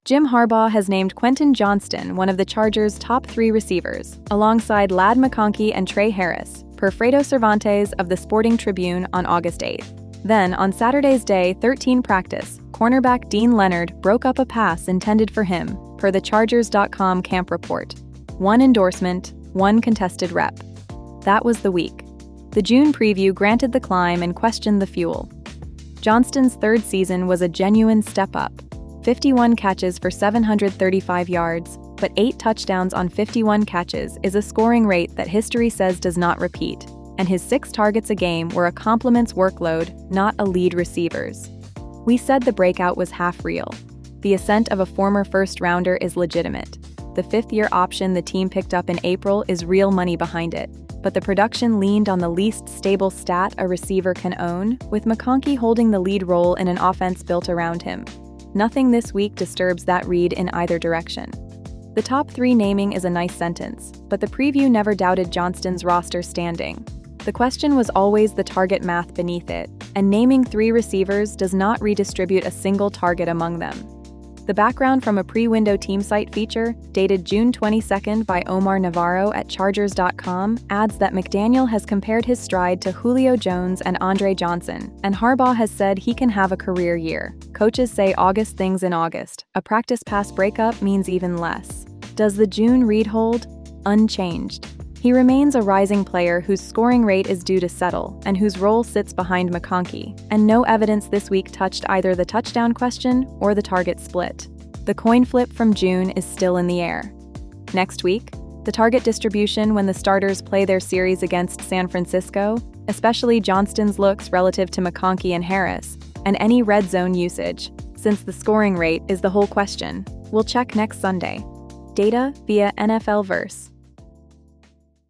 Jim Harbaugh has named Quentin Johnston one of the Chargers' top 3 receivers, alongside Ladd McConkey and Trey Harris, per Fredo Cervantes of the Sporting Tribune on August 8th. Then, on Saturday's Day 13 practice, cornerback Dean Leonard broke up a pass intended for him, per the Chargers.com camp report. 1 endorsement, 1 contested rep. That was the week. The June preview granted the climb and questioned the fuel. Johnston's 3rd season was a genuine step up. 51 catches for 735 yards, but 8 touchdowns on 51 catches is a scoring rate that history says does not repeat, and his 6 targets a game were a complement's workload, not a lead receiver's. We said the breakout was half real. The ascent of a former first-rounder is legitimate. The 5th-year option the team picked up in April is real money behind it, but the production leaned on the least stable stat a receiver can own, with McConkey holding the lead role in an offense built around him. Nothing this week disturbs that read in either direction. The top 3 naming is a nice sentence, but the preview never doubted Johnston's roster standing. The question was always the target math beneath it, and naming 3 receivers does not redistribute a single target among them. The background from a pre-window team site feature, dated June 22nd by Omar Navarro at Chargers.com, adds that McDaniel has compared his stride to Julio Jones and Andre Johnson, and Harbaugh has said he can have a career year. Coaches say August things in August. A practice pass breakup means even less. Does the June read hold? Unchanged. He remains a rising player whose scoring rate is due to settle and whose role sits behind McConkey, and no evidence this week touched either the touchdown question or the target split. The coin flip from June is still in the air. Next week, the target distribution when the starters play their series against San Francisco, especially Johnston's looks relative to McConkey and Harris, and any red zone usage, since the scoring rate is the whole question. We'll check next Sunday. Data via NFL Verse.